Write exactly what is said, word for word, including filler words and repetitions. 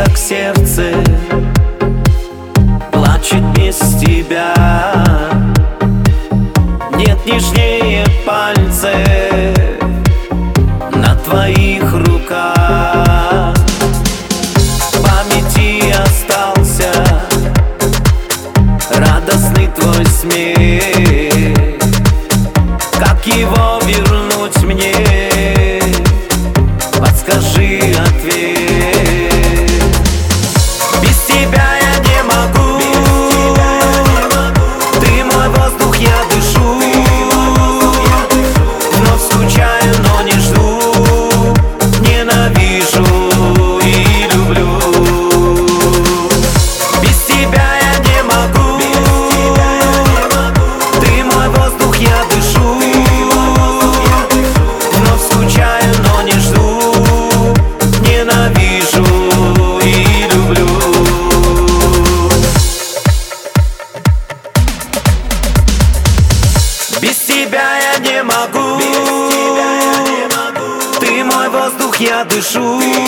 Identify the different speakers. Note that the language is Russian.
Speaker 1: как сердце плачет без тебя. Нет нежнее пальцев на твоих руках. В памяти остался радостный твой смех. Как его вернуть мне? Подскажи ответ. Без тебя я не могу. Ты мой воздух, я дышу. Вновь скучаю, но не жду. Ненавижу и люблю. Без тебя я не могу. Ты мой воздух, я дышу. Вновь скучаю, но не жду. Ненавижу и люблю. Без тебя я не могу. Ты мой воздух, я дышу.